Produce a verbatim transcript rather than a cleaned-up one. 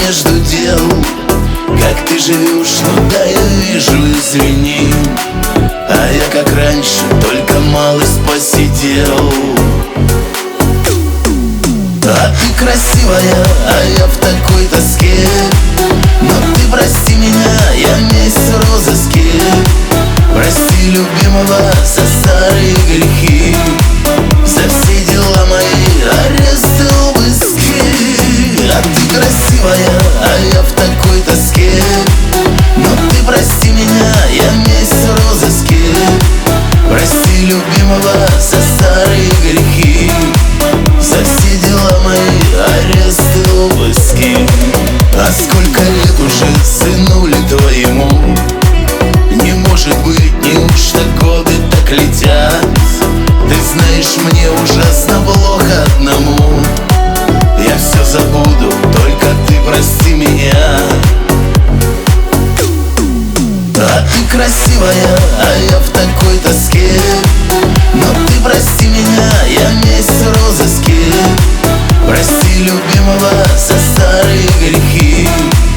между дел. Как ты живешь, ну да, я вижу, извини. А я как раньше, только малость посидел. А ты красивая, а я в такой тоске. Но ты прости меня, я весь в розыске. Прости любимого за старые грехи, за все дела мои, аресты, обыски. А ты красивая, а я в такой тоске. Но ты прости меня, я весь в розыске. Прости любимого за старые грехи, за все дела мои, аресты, обыски. А сколько лет уже сынули твоему? Не может быть, неужто годы так летят? Ты знаешь, мне ужасно плохо одному. Я все забуду, только ты прости меня. А ты красивая, а я в такой тоске. Но ты прости меня, я весь в розыске. Прости любимого за старые грехи,